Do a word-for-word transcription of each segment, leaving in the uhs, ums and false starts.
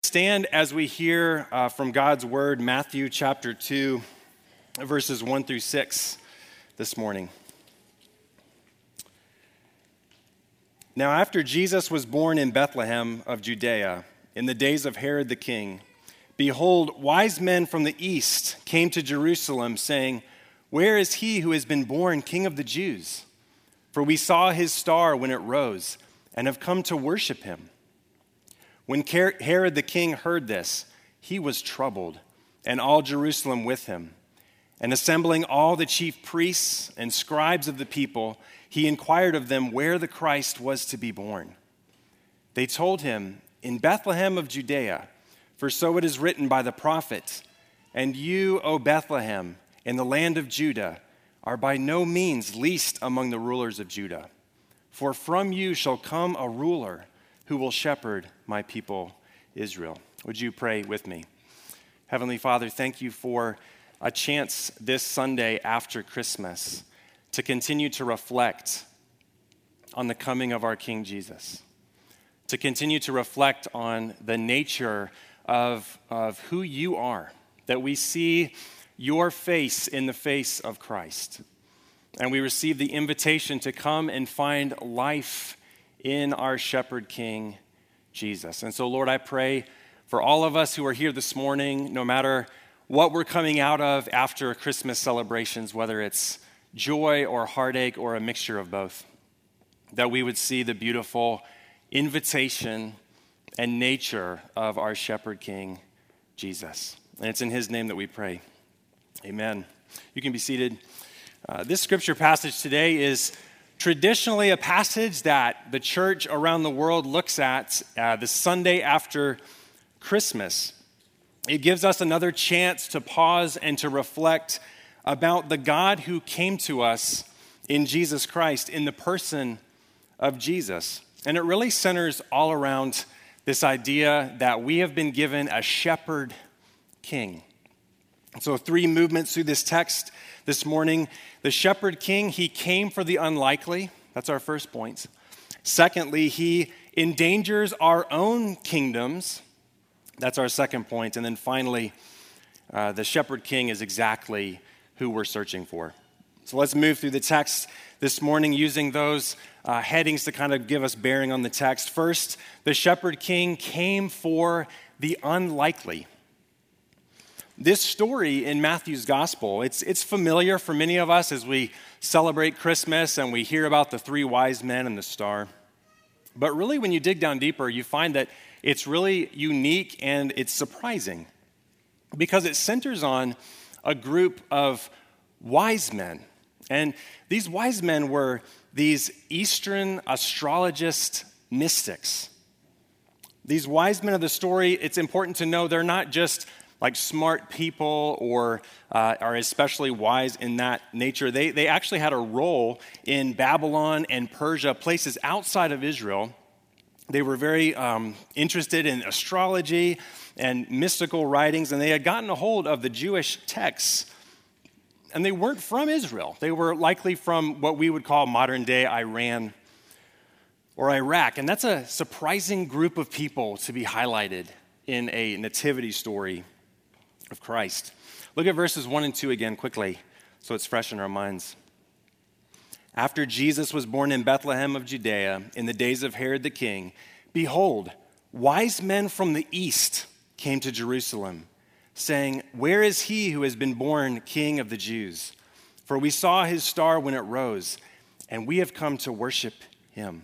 Stand as we hear uh, from God's word, Matthew chapter two, verses one through six this morning. Now, after Jesus was born in Bethlehem of Judea, in the days of Herod the king, behold, wise men from the east came to Jerusalem, saying, "Where is he who has been born King of the Jews? For we saw his star when it rose, and have come to worship him." When Herod the king heard this, he was troubled, and all Jerusalem with him. And assembling all the chief priests and scribes of the people, he inquired of them where the Christ was to be born. They told him, "In Bethlehem of Judea, for so it is written by the prophet, 'And you, O Bethlehem, in the land of Judah, are by no means least among the rulers of Judah. For from you shall come a ruler who will shepherd my people Israel.'" Would you pray with me? Heavenly Father, thank you for a chance this Sunday after Christmas to continue to reflect on the coming of our King Jesus, to continue to reflect on the nature of, of who you are, that we see your face in the face of Christ, and we receive the invitation to come and find life in our shepherd king, Jesus. And so, Lord, I pray for all of us who are here this morning, no matter what we're coming out of after Christmas celebrations, whether it's joy or heartache or a mixture of both, that we would see the beautiful invitation and nature of our shepherd king, Jesus. And it's in his name that we pray. Amen. You can be seated. Uh, this scripture passage today is traditionally a passage that the church around the world looks at uh, the Sunday after Christmas. It gives us another chance to pause and to reflect about the God who came to us in Jesus Christ, in the person of Jesus. And it really centers all around this idea that we have been given a shepherd king. So three movements through this text this morning. The shepherd king, he came for the unlikely. That's our first point. Secondly, he endangers our own kingdoms. That's our second point. And then finally, uh, the shepherd king is exactly who we're searching for. So let's move through the text this morning using those uh, headings to kind of give us bearing on the text. First, the shepherd king came for the unlikely. This story in Matthew's gospel, it's, it's familiar for many of us as we celebrate Christmas and we hear about the three wise men and the star. But really, when you dig down deeper, you find that it's really unique and it's surprising because it centers on a group of wise men. And these wise men were these Eastern astrologist mystics. These wise men of the story, it's important to know they're not just like smart people or uh, are especially wise in that nature. They, they actually had a role in Babylon and Persia, places outside of Israel. They were very um, interested in astrology and mystical writings, and they had gotten a hold of the Jewish texts. And they weren't from Israel. They were likely from what we would call modern-day Iran or Iraq. And that's a surprising group of people to be highlighted in a nativity story of Christ. Look at verses one and two again quickly, so it's fresh in our minds. After Jesus was born in Bethlehem of Judea, in the days of Herod the king, behold, wise men from the east came to Jerusalem, saying, "Where is he who has been born King of the Jews? For we saw his star when it rose, and we have come to worship him."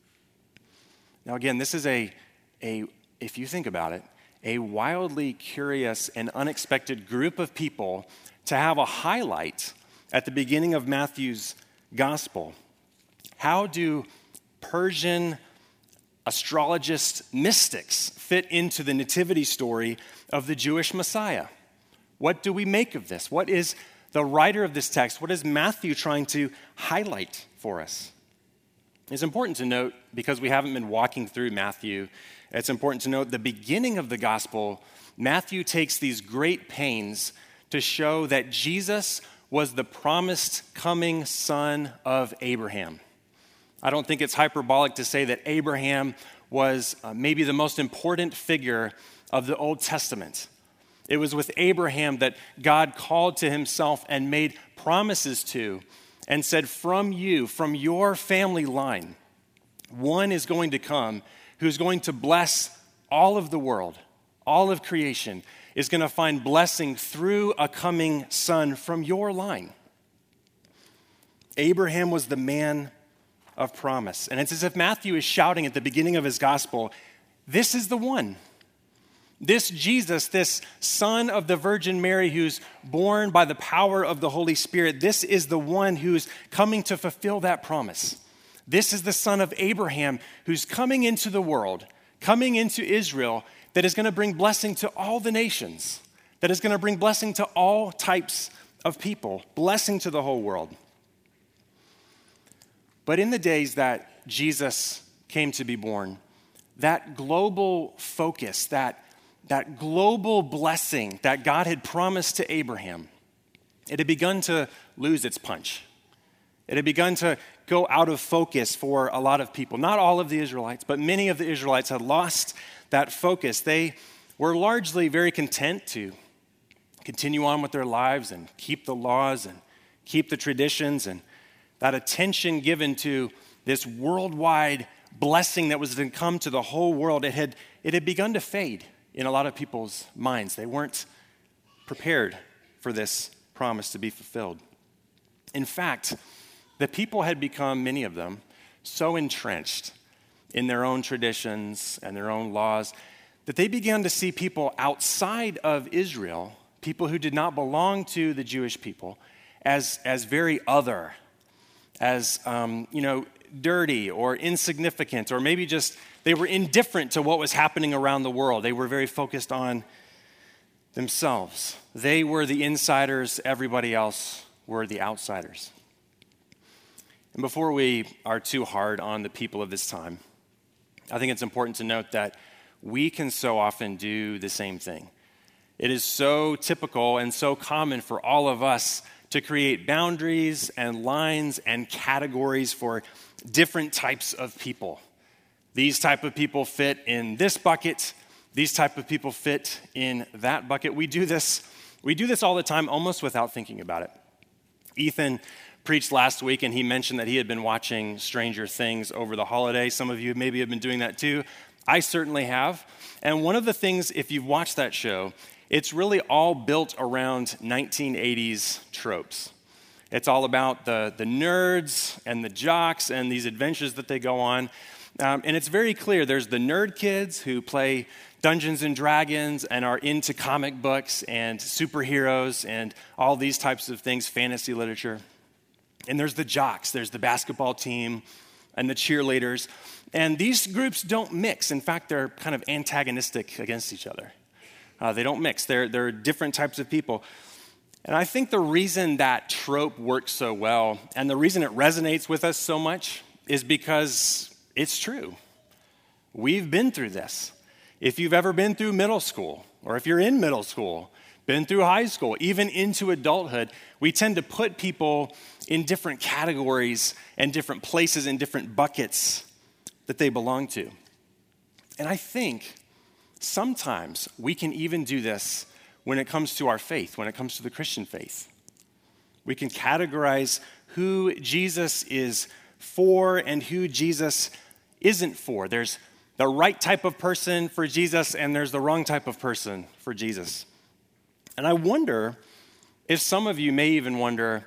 Now again, this is a, a if you think about it, a wildly curious and unexpected group of people to have a highlight at the beginning of Matthew's gospel. How do Persian astrologist mystics fit into the nativity story of the Jewish Messiah? What do we make of this? What is the writer of this text, what is Matthew trying to highlight for us? It's important to note, because we haven't been walking through Matthew, it's important to note the beginning of the gospel, Matthew takes these great pains to show that Jesus was the promised coming son of Abraham. I don't think it's hyperbolic to say that Abraham was uh, maybe the most important figure of the Old Testament. It was with Abraham that God called to himself and made promises to and said, from you, from your family line, one is going to come who's going to bless all of the world, all of creation, is going to find blessing through a coming son from your line. Abraham was the man of promise. And it's as if Matthew is shouting at the beginning of his gospel, this is the one. This Jesus, this son of the Virgin Mary who's born by the power of the Holy Spirit, this is the one who's coming to fulfill that promise. This is the son of Abraham who's coming into the world, coming into Israel, that is going to bring blessing to all the nations, that is going to bring blessing to all types of people, blessing to the whole world. But in the days that Jesus came to be born, that global focus, that That global blessing that God had promised to Abraham, it had begun to lose its punch. It had begun to go out of focus for a lot of people. Not all of the Israelites, but many of the Israelites had lost that focus. They were largely very content to continue on with their lives and keep the laws and keep the traditions, and that attention given to this worldwide blessing that was to come to the whole world, it had, it had begun to fade in a lot of people's minds. They weren't prepared for this promise to be fulfilled. In fact, the people had become, many of them, so entrenched in their own traditions and their own laws that they began to see people outside of Israel, people who did not belong to the Jewish people, as, as very other, as, um, you know, dirty or insignificant, or maybe just they were indifferent to what was happening around the world. They were very focused on themselves. They were the insiders, everybody else were the outsiders. And before we are too hard on the people of this time, I think it's important to note that we can so often do the same thing. It is so typical and so common for all of us to create boundaries and lines and categories for different types of people. These type of people fit in this bucket. These type of people fit in that bucket. We do this, we do this all the time, almost without thinking about it. Ethan preached last week, and he mentioned that he had been watching Stranger Things over the holiday. Some of you maybe have been doing that too. I certainly have. And one of the things, if you've watched that show, it's really all built around nineteen eighties tropes. It's all about the, the nerds and the jocks and these adventures that they go on. Um, and it's very clear. There's the nerd kids who play Dungeons and Dragons and are into comic books and superheroes and all these types of things, fantasy literature. And there's the jocks. There's the basketball team and the cheerleaders. And these groups don't mix. In fact, they're kind of antagonistic against each other. Uh, they don't mix. They're, they're different types of people. And I think the reason that trope works so well and the reason it resonates with us so much is because it's true. We've been through this. If you've ever been through middle school, or if you're in middle school, been through high school, even into adulthood, we tend to put people in different categories and different places and different buckets that they belong to. And I think sometimes we can even do this when it comes to our faith, when it comes to the Christian faith. We can categorize who Jesus is for and who Jesus isn't for. There's the right type of person for Jesus, and there's the wrong type of person for Jesus. And I wonder if some of you may even wonder,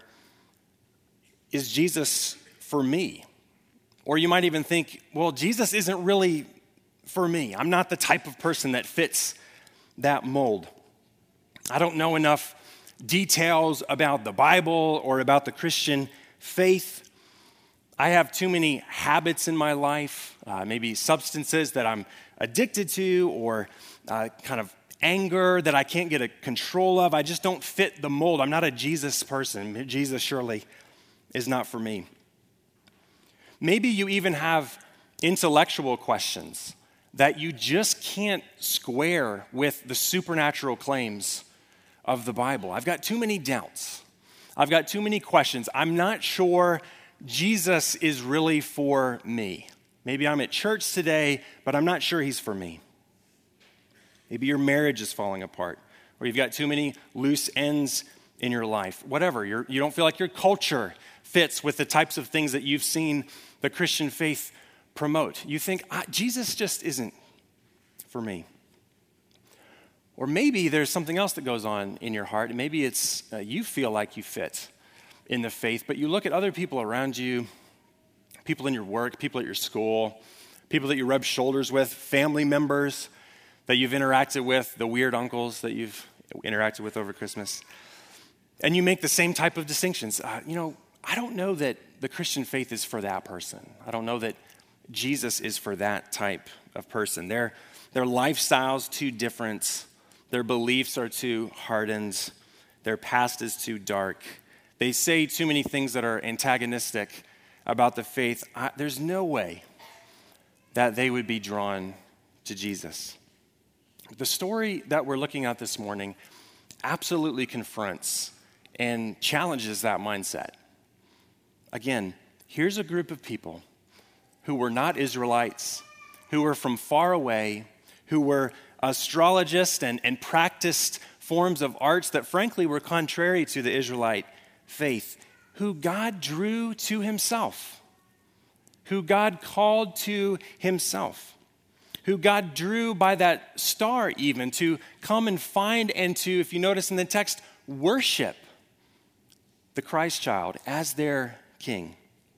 is Jesus for me? Or you might even think, well, Jesus isn't really for me. I'm not the type of person that fits that mold. I don't know enough details about the Bible or about the Christian faith. I have too many habits in my life, uh, maybe substances that I'm addicted to, or uh, kind of anger that I can't get a control of. I just don't fit the mold. I'm not a Jesus person. Jesus surely is not for me. Maybe you even have intellectual questions that you just can't square with the supernatural claims of the Bible. I've got too many doubts. I've got too many questions. I'm not sure Jesus is really for me. Maybe I'm at church today, but I'm not sure he's for me. Maybe your marriage is falling apart, or you've got too many loose ends in your life. Whatever, you're, you don't feel like your culture fits with the types of things that you've seen the Christian faith promote. You think, ah, Jesus just isn't for me. Or maybe there's something else that goes on in your heart, and maybe it's uh, you feel like you fit in the faith, but you look at other people around you, people in your work, people at your school, people that you rub shoulders with, family members that you've interacted with, the weird uncles that you've interacted with over Christmas. And you make the same type of distinctions. Uh, you know, I don't know that the Christian faith is for that person. I don't know that Jesus is for that type of person. Their, their lifestyle's too different. Their beliefs are too hardened. Their past is too dark. They say too many things that are antagonistic about the faith. I, there's no way that they would be drawn to Jesus. The story that we're looking at this morning absolutely confronts and challenges that mindset. Again, here's a group of people who were not Israelites, who were from far away, who were astrologists and, and practiced forms of arts that frankly were contrary to the Israelite faith, who God drew to himself, who God called to himself, who God drew by that star even to come and find and to, if you notice in the text, worship the Christ child as their king.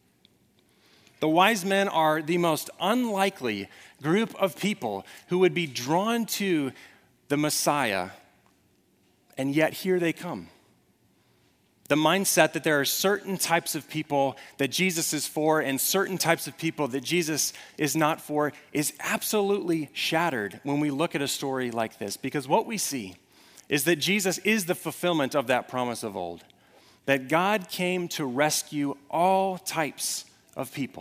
The wise men are the most unlikely group of people who would be drawn to the Messiah, and yet here they come. The mindset that there are certain types of people that Jesus is for and certain types of people that Jesus is not for is absolutely shattered when we look at a story like this, because what we see is that Jesus is the fulfillment of that promise of old, that God came to rescue all types of people.